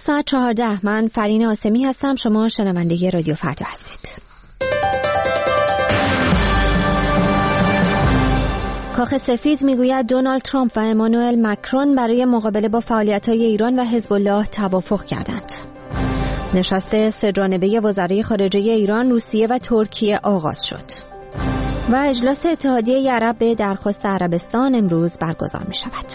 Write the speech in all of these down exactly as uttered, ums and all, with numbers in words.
ساعت چهارده. من فرین آسمی هستم. شما شنونده رادیو فردا هستید. کاخ سفید میگوید دونالد ترامپ و امانوئل مکرون برای مقابله با فعالیت‌های ایران و حزب الله توافق کردند. نشست سه‌جانبه وزرای خارجه ایران، روسیه و ترکیه آغاز شد. و اجلاس اتحادیه عرب به درخواست عربستان امروز برگزار می شود.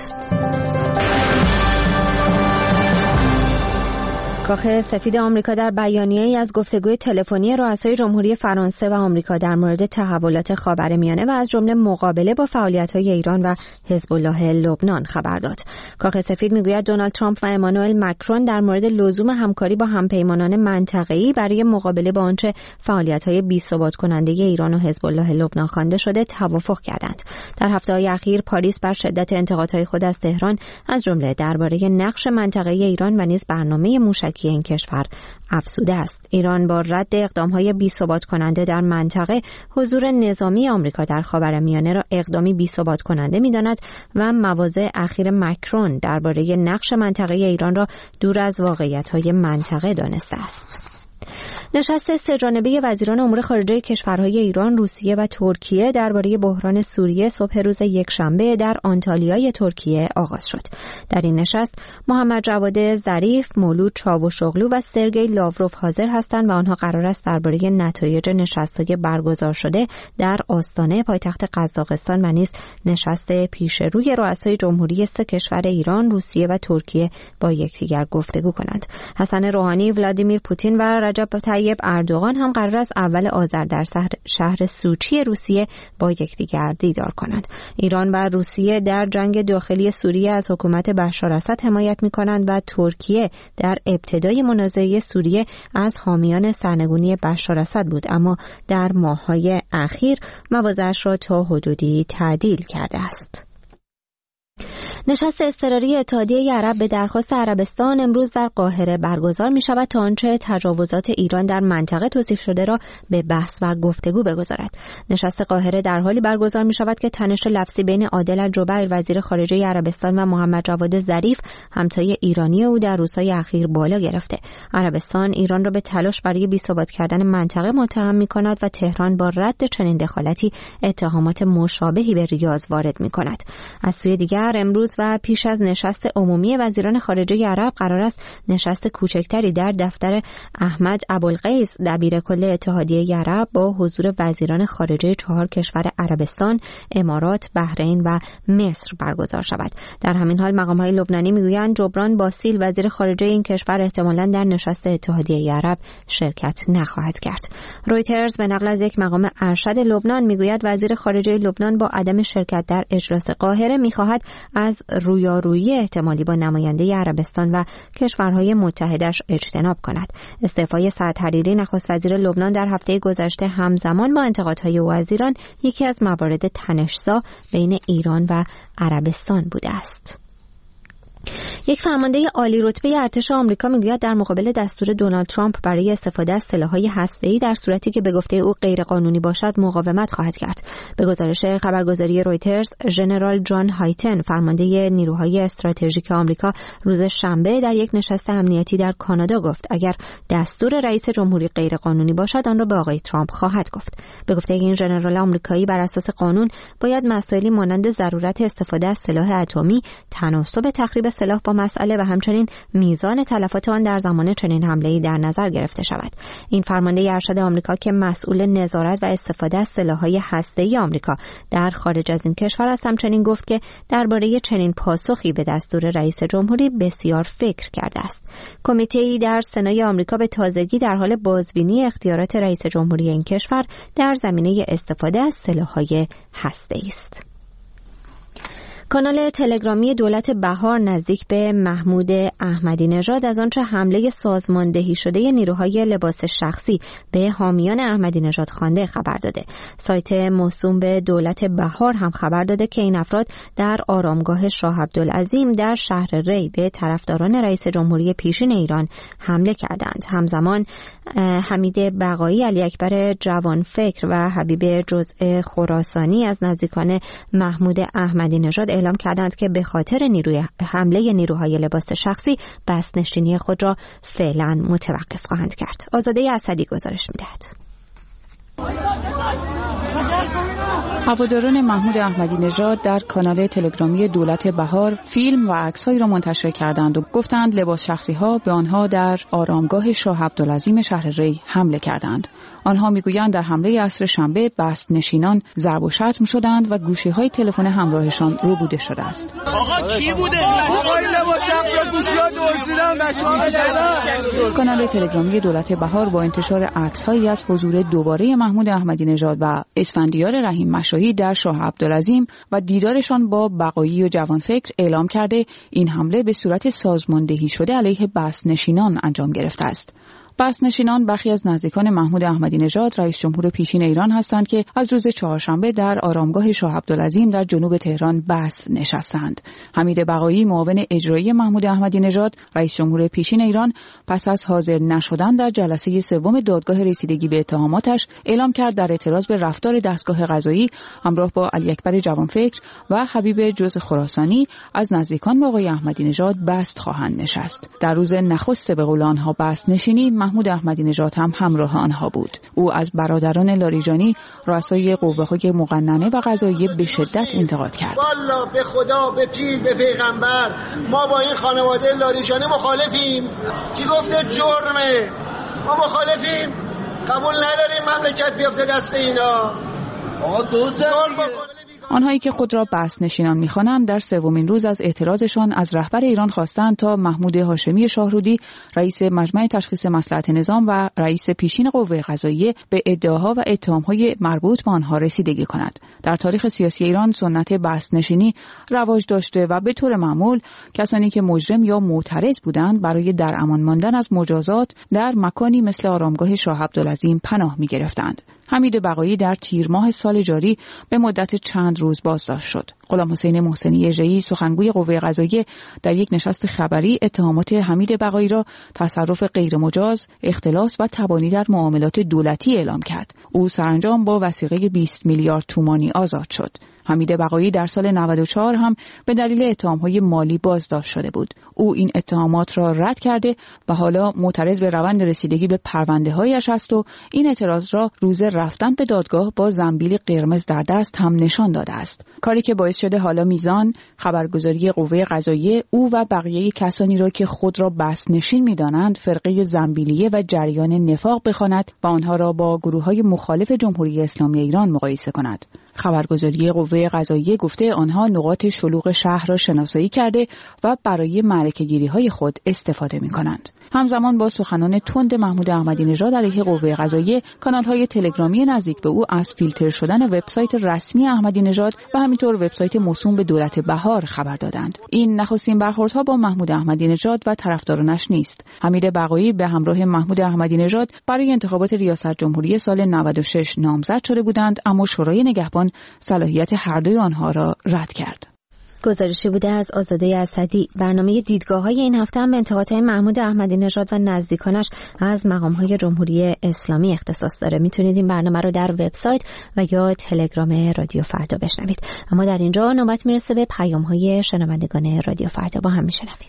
کاخ سفید آمریکا در بیانیه‌ای از گفتگوی تلفنی رؤسای جمهوری فرانسه و آمریکا در مورد تحولات خاورمیانه و از جمله مقابله با فعالیت‌های ایران و حزب الله لبنان خبر داد. کاخ سفید میگوید دونالد ترامپ و امانوئل مکرون در مورد لزوم همکاری با همپیمانان منطقه‌ای برای مقابله با آنچه فعالیت‌های بی‌ثبات کننده ایران و حزب الله لبنان خوانده شده توافق کردند. در هفته‌های اخیر پاریس بر شدت انتقادهای خود از تهران از جمله درباره نقش منطقه‌ای ایران و نیز برنامه موشکی این کشور افزوده است. ایران با رد اقدام‌های بی‌ثبات کننده در منطقه حضور نظامی آمریکا در خاورمیانه را اقدامی بی‌ثبات کننده می‌داند و مواضع اخیر مکرون درباره نقش منطقه‌ای ایران را دور از واقعیت‌های منطقه دانسته است. نشست سه‌جانبه وزیران امور خارجه کشورهای ایران، روسیه و ترکیه درباره بحران سوریه صبح روز یکشنبه در آنتالیای ترکیه آغاز شد. در این نشست محمد جواد ظریف، مولود چاوشوغلو و سرگئی لاوروف حاضر هستند و آنها قرار است درباره نتایج نشست‌های برگزار شده در آستانه پایتخت قزاقستان و نیز نشست پیش روی رؤسای جمهوری سه کشور ایران، روسیه و ترکیه با یکدیگر گفتگو کنند. حسن روحانی، ولادیمیر پوتین و رجب طیب اردوغان هم قرار است اول آذر در شهر سوچی روسیه با یکدیگر دیدار کنند. ایران و روسیه در جنگ داخلی سوریه از حکومت بشار اسد حمایت می‌کنند و ترکیه در ابتدای منازعه سوریه از حامیان سرنگونی بشار اسد بود، اما در ماه‌های اخیر مواضعش را تا حدودی تعدیل کرده است. نشست اضطراری اتحادیه عرب به درخواست عربستان امروز در قاهره برگزار می شود تا آنچه تجاوزات ایران در منطقه توصیف شده را به بحث و گفتگو بگذارد. نشست قاهره در حالی برگزار می شود که تنش لفظی بین عادل الجبیر وزیر خارجه عربستان و محمد جواد ظریف همتای ایرانی او در روزهای اخیر بالا گرفته. عربستان ایران را به تلاش برای بی‌ثبات کردن منطقه متهم می کند و تهران با رد چنین دخالتی اتهامات مشابهی به ریاض وارد می کند. از سوی دیگر امروز و پیش از نشست عمومی وزیران خارجه عرب قرار است نشست کوچکتری در دفتر احمد ابوالقیس دبیر کل اتحادیه عرب با حضور وزیران خارجه چهار کشور عربستان، امارات، بحرین و مصر برگزار شود. در همین حال مقام‌های لبنانی میگویند جبران باسیل وزیر خارجه این کشور احتمالاً در نشست اتحادیه عرب شرکت نخواهد کرد. رویترز به نقل از یک مقام ارشد لبنان میگوید وزیر خارجه لبنان با عدم شرکت در اجلاس قاهره میخواهد از رویارویی احتمالی با نماینده عربستان و کشورهای متحدش اجتناب کند. استعفای سعد حریری نخست وزیر لبنان در هفته گذشته همزمان با انتقادهای او از ایران یکی از موارد تنش‌زا بین ایران و عربستان بوده است. یک فرمانده عالی رتبه ارتش آمریکا میگوید در مقابل دستور دونالد ترامپ برای استفاده از سلاح‌های هسته‌ای در صورتی که به گفته او غیرقانونی باشد مقاومت خواهد کرد. به گزارش خبرگزاری رویترز، ژنرال جان هایتن فرمانده نیروهای استراتژیک آمریکا روز شنبه در یک نشست امنیتی در کانادا گفت اگر دستور رئیس جمهوری غیرقانونی باشد آن را به آقای ترامپ خواهد گفت. به گفته این ژنرال آمریکایی بر اساس قانون باید مسائلی مانند ضرورت استفاده از سلاح اتمی، تناسب تخریب سلاح با مسئله و همچنین میزان تلفات آن در زمان چنین حمله‌ای در نظر گرفته شود. این فرمانده ارشد آمریکا که مسئول نظارت و استفاده از سلاح‌های هسته‌ای آمریکا در خارج از این کشور است همچنین گفت که درباره چنین پاسخی به دستور رئیس جمهوری بسیار فکر کرده است. کمیته‌ای در سنای آمریکا به تازگی در حال بازبینی اختیارات رئیس جمهوری این کشور در زمینه استفاده از سلاح‌های هسته‌ای است. کانال تلگرامی دولت بهار نزدیک به محمود احمدی نژاد از آنچه حمله سازماندهی شده نیروهای لباس شخصی به حامیان احمدی نژاد خوانده خبر داده. سایت موسوم به دولت بهار هم خبر داده که این افراد در آرامگاه شاه عبدالعظیم در شهر ری به طرفداران رئیس جمهوری پیشین ایران حمله کردند. همزمان حمید بقایی، علی اکبر جوانفکر و حبیب جزء خراسانی از نزدیکان محمود احمدی نژاد اعلام کردند که به خاطر نیروی حمله نیروهای لباس شخصی بسنشینی خود را فعلا متوقف خواهند کرد. آزاده اسدی گزارش می‌دهد. هواداران محمود احمدی نژاد در کانال تلگرامی دولت بهار فیلم و عکس‌هایی را منتشر کردند و گفتند لباس شخصی‌ها به آنها در آرامگاه شاه عبدالعظیم شهر ری حمله کردند. آنها میگویند در حمله عصر شنبه بست نشینان ضرب و شتم شدند و گوشی‌های تلفن همراهشان ربوده شده است. آقا کی بوده؟ آقا این لباس شخصی‌ها گوشی‌ها دزدیدن. کانال تلگرامی دولت بهار با انتشار عکس‌هایی از حضور دوباره محمود احمدی نژاد و اسفندیار رحیم مشاهی در شاه عبدالعظیم و دیدارشان با بقایی و جوانفکر اعلام کرده این حمله به صورت سازماندهی شده علیه بست نشینان انجام گرفته است. بسنشینان برخی از نزدیکان محمود احمدی نژاد رئیس جمهور پیشین ایران هستند که از روز چهارشنبه در آرامگاه شاه عبدالعظیم در جنوب تهران بست نشستند. حمید بقایی معاون اجرایی محمود احمدی نژاد رئیس جمهور پیشین ایران پس از حاضر نشدن در جلسه سوم دادگاه رسیدگی به اتهاماتش اعلام کرد در اعتراض به رفتار دستگاه قضایی همراه با علی اکبر جوانفکر و حبیب جز خراسانی از نزدیکان آقای احمدی نژاد بست خواهند نشست. در روز نخست به قول آنها بست نشینی محمود احمدی نژاد هم همراه آنها بود. او از برادران لاریجانی رؤسای قوه‌های مقننه و قضاییه به شدت انتقاد کرد. والله به خدا، به پیر، به پیغمبر ما با این خانواده لاریجانی مخالفیم. کی گفته جرمه؟ ما مخالفیم. قبول نداریم مملکت بیفته دست اینا. آقا دوزن آنهایی که خود را بست نشینان می‌خوانند در سومین روز از اعتراضشان از رهبر ایران خواستند تا محمود هاشمی شاهرودی رئیس مجمع تشخیص مصلحت نظام و رئیس پیشین قوه قضاییه به ادعاها و اتهام‌های مربوط به آنها رسیدگی کند. در تاریخ سیاسی ایران سنت بست نشینی رواج داشته و به طور معمول کسانی که مجرم یا معترض بودند برای در امان ماندن از مجازات در مکانی مثل آرامگاه شاه عبدالعظیم پناه می‌گرفتند. حمید بقایی در تیر ماه سال جاری به مدت چند روز بازداشت شد. غلام حسین محسنی اژه‌ای سخنگوی قوه قضاییه در یک نشست خبری اتهامات حمید بقایی را تصرف غیرمجاز، اختلاس و تبانی در معاملات دولتی اعلام کرد. او سرانجام با وثیقه بیست میلیارد تومانی آزاد شد. حمید بقایی در سال نود و چهار هم به دلیل اتهام‌های مالی بازداشت شده بود. او این اتهامات را رد کرده و حالا معترض به روند رسیدگی به پرونده‌هایش است و این اعتراض را روز رفتن به دادگاه با زنبیل قرمز در دست هم نشان داده است. کاری که باعث شده حالا میزان خبرگزاری قوه قضاییه او و بقیه کسانی را که خود را بست نشین می‌دانند فرقه زنبیلیه و جریان نفاق بخواند و آنها را با گروه‌های مخالف جمهوری اسلامی ایران مقایسه کند. خبرگزاری قوه قضاییه گفته آنها نقاط شلوغ شهر را شناسایی کرده و برای معرکه‌گیری‌های خود استفاده می‌کنند. همزمان با سخنان تند محمود احمدی نژاد علیه قوه قضاییه، کانال‌های تلگرامی نزدیک به او از فیلتر شدن وبسایت رسمی احمدی نژاد و همینطور وبسایت موسوم به دولت بهار خبر دادند. این نخستین برخوردها با محمود احمدی نژاد و طرفدارانش نیست. حمید بقایی به همراه محمود احمدی نژاد برای انتخابات ریاست جمهوری سال نود و شش نامزد شده بودند، اما شورای نگهبان صلاحیت هر دوی آنها را رد کرد. گزارشی بوده از آزاده اسدی. برنامه دیدگاه‌های این هفته هم به انتقادهای محمود احمدی نژاد و نزدیکانش از مقام‌های جمهوری اسلامی اختصاص داره. میتونید این برنامه رو در وبسایت و یا تلگرام رادیو فردا بشنوید. اما در اینجا نوبت میرسه به پیام‌های شنوندگان رادیو فردا. با هم میشنویم.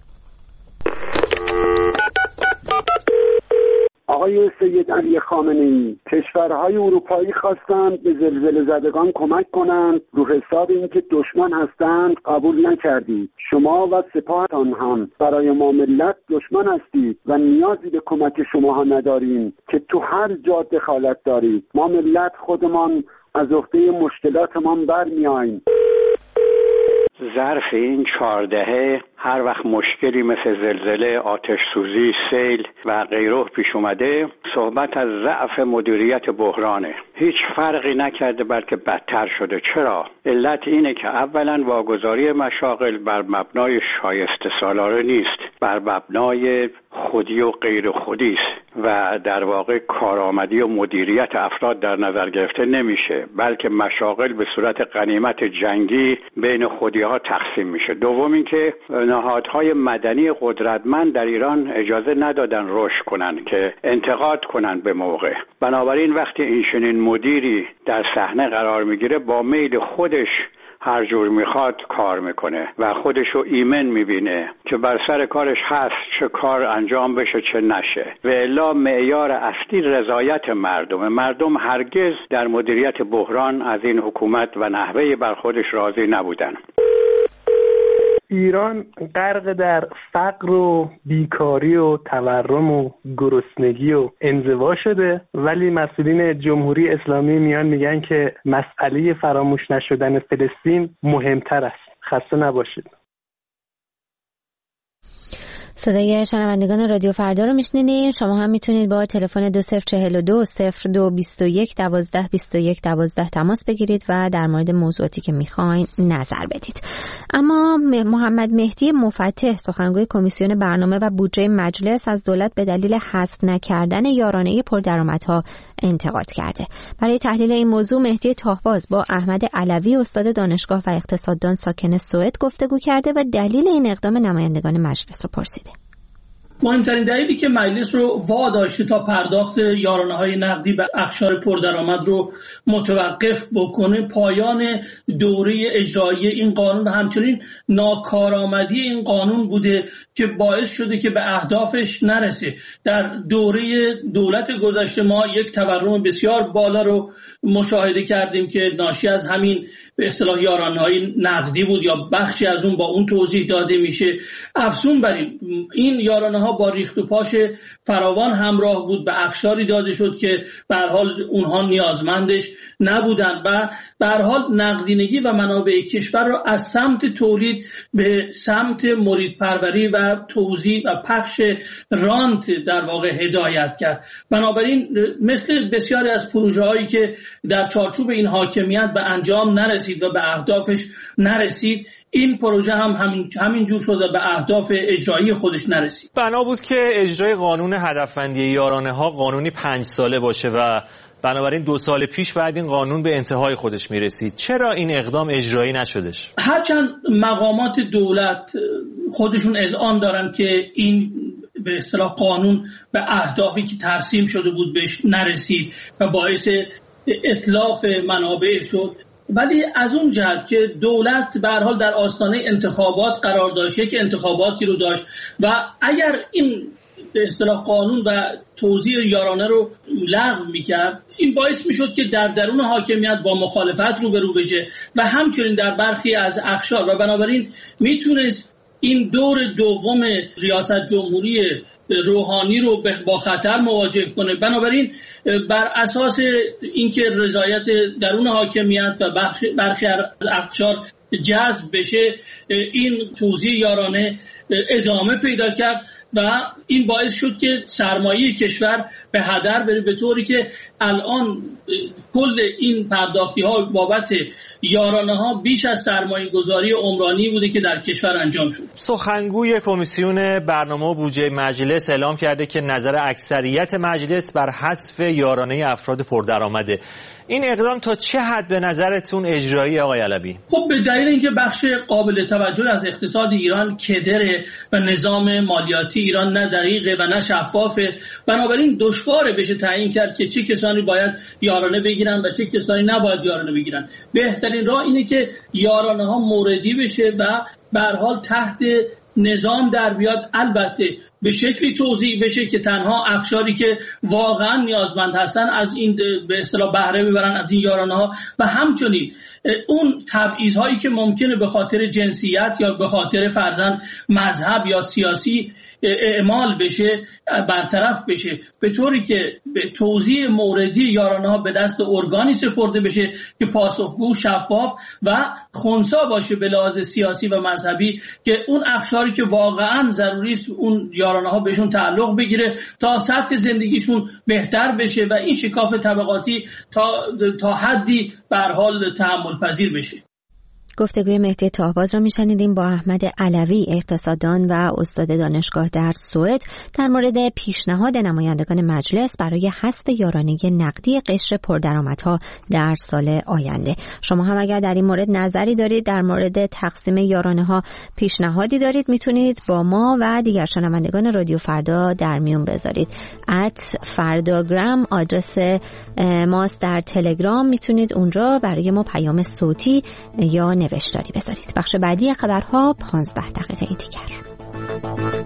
آقای سید علی خامنه‌ای، کشورهای اروپایی خواستند به زلزله زدگان کمک کنند، رو حساب اینکه دشمن هستند قبول نکردید. شما و سپاهتان هم برای ما ملت دشمن هستید و نیازی به کمک شما ها نداریم که تو هر جا دخالت دارید. ما ملت خودمان از عهده مشکلاتمان برمیاییم. ظرف این چهار دهه هر وقت مشکلی مثل زلزله، آتش سوزی، سیل و غیره پیش اومده، صحبت از ضعف مدیریت بحرانه. هیچ فرقی نکرده بلکه بدتر شده. چرا؟ علت اینه که اولا واگذاری مشاغل بر مبنای شایسته سالاره نیست، بر مبنای خودی و غیر خودی است و در واقع کارآمدی و مدیریت افراد در نظر گرفته نمیشه، بلکه مشاغل به صورت غنیمت جنگی بین خودی‌ها تقسیم میشه. دوم اینکه نهادهای مدنی قدرتمند در ایران اجازه ندادن رشد کنن که انتقاد کنن به موقع. بنابراین وقتی این چنین مدیری در صحنه قرار میگیره با میل خودش هر جور میخواد کار میکنه و خودشو ایمن میبینه که بر سر کارش هست چه کار انجام بشه چه نشه و الا معیار اصلی رضایت مردم. مردم هرگز در مدیریت بحران از این حکومت و نحوه برخوردش راضی نبودن. ایران غرق در فقر و بیکاری و تورم و گرسنگی و انزوا شده، ولی مسئولین جمهوری اسلامی میان میگن که مسئله فراموش نشدن فلسطین مهمتر است. خسته نباشید. صدای شنوندگان رادیو فردا رو میشنیدین. شما هم میتونید با تلفن دو صفر چهل و دو صفر دو بیست و یک دوازده بیست و یک دوازده تماس بگیرید و در مورد موضوعاتی که میخواین نظر بدید. اما محمد مهدی مفتح سخنگوی کمیسیون برنامه و بودجه مجلس از دولت به دلیل حذف نکردن یارانه پردرآمدها انتقاد کرده. برای تحلیل این موضوع مهدی تاهباز با احمد علوی استاد دانشگاه و اقتصاددان ساکن سوئد گفتگو کرده و دلیل این اقدام نمایندگان مجلس رو پرسیده. مهمترین دلیلی که مجلس رو واداشته تا پرداخت یارانه‌های نقدی به اقشار پردرآمد رو متوقف بکنه پایان دوره اجرایی این قانون و همچنین ناکارآمدی این قانون بوده که باعث شده که به اهدافش نرسه. در دوره دولت گذشته ما یک تورم بسیار بالا رو مشاهده کردیم که ناشی از همین به اصطلاح یارانه‌های نقدی بود یا بخشی از اون با اون توضیح داده میشه. افزون بر این این یارانه‌ها با ریخت و پاش فراوان همراه بود، به اقشاری داده شد که به هر حال اونها نیازمندش نبودن و به هر حال نقدینگی و منابع کشور را از سمت تولید به سمت مرید پروری و توزیع و پخش رانت در واقع هدایت کرد. بنابراین مثل بسیاری از پروژه‌هایی که در چارچوب این حاکمیت به انجام نرسید و به اهدافش نرسید، این پروژه هم همین همین جور شد و به اهداف اجرایی خودش نرسید. بنا بود که اجرای قانون هدفمندی یارانه ها قانونی پنج ساله باشه و بنابراین دو سال پیش بعد این قانون به انتهای خودش میرسید. چرا این اقدام اجرایی نشدش؟ هرچند مقامات دولت خودشون اذعان دارن که این به اصطلاح قانون به اهدافی که ترسیم شده بود بهش نرسید و باعث اتلاف منابع شد، ولی از اون جهت که دولت به هر حال در آستانه انتخابات قرار داشت، یک انتخاباتی رو داشت و اگر این به اصطلاح قانون و توزیع یارانه رو لغو میکرد، این باعث میشد که در درون حاکمیت با مخالفت روبرو بشه و همچنین در برخی از اقشار و بنابراین میتونست این دور دوم ریاست جمهوری روحانی رو با خطر مواجه کنه. بنابراین بر اساس اینکه رضایت درون حاکمیت و برخی از اقشار جذب بشه، این توزیع یارانه ادامه پیدا کرد و این باعث شد که سرمایه کشور به هدر بره، به طوری که الان کل این پرداختی ها بابت یارانه ها بیش از سرمایه گذاری عمرانی بوده که در کشور انجام شد. سخنگوی کمیسیون برنامه و بودجه مجلس اعلام کرده که نظر اکثریت مجلس بر حذف یارانه افراد پردرآمده. این اقدام تا چه حد به نظرتون اجرایی آقای علوی؟ خب به دلیل اینکه بخش قابل توجه از اقتصاد ایران کدره و نظام مالیاتی ایران نه دقیقه و نه شفافه، بنابراین دشواره بشه تعیین کرد که چه کسانی باید یارانه بگیرن و چه کسانی نباید یارانه بگیرن. بهترین راه اینه که یارانه ها موردی بشه و به هر حال تحت نظام در بیاد، البته به شکلی توزیع بشه که تنها اقشاری که واقعا نیازمند هستن از این به اصطلاح بهره ببرن از این یارانه ها و همچنین اون تبعیض هایی که ممکنه به خاطر جنسیت یا به خاطر فرضاً مذهب یا سیاسی اعمال بشه برطرف بشه، به طوری که به توزیع موردی یارانه ها به دست ارگانی سپرده بشه که پاسخگو، شفاف و خنثی باشه به لحاظ سیاسی و مذهبی، که اون اقشاری که واقعا ضروری است اون یارانه ها بهشون تعلق بگیره تا سطح زندگیشون بهتر بشه و این شکاف طبقاتی تا تا حدی به هر حال تحمل پذیر بشه. گفتگوی مهدی تاهباز را میشنیدیم با احمد علوی اقتصاددان و استاد دانشگاه در سوئد در مورد پیشنهاد نمایندگان مجلس برای حذف یارانه نقدی قشر پردرآمدها در سال آینده. شما هم اگر در این مورد نظری دارید، در مورد تقسیم یارانه ها پیشنهادی دارید، میتونید با ما و دیگر شنوندگان رادیو فردا در میون بذارید. ات فرداگرام آدرس ماست در تلگرام، میتونید اونجا برای ما پیام صوتی یا نوشتاری بذارید. بخش بعدی خبرها پانزده دقیقه دیگر.